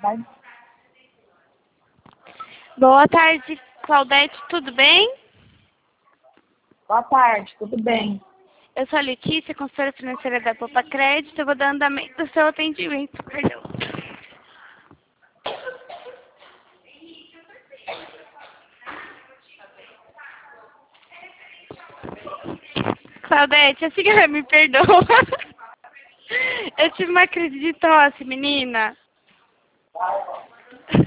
tarde. Boa tarde, Claudete, tudo bem? Boa tarde, tudo bem? Eu sou a Letícia, consultora financeira da Poupa Crédito. Eu vou dar andamento ao seu atendimento. Perdão. Claudete, a senhora me perdoa. Eu tive uma crise de tosse, menina.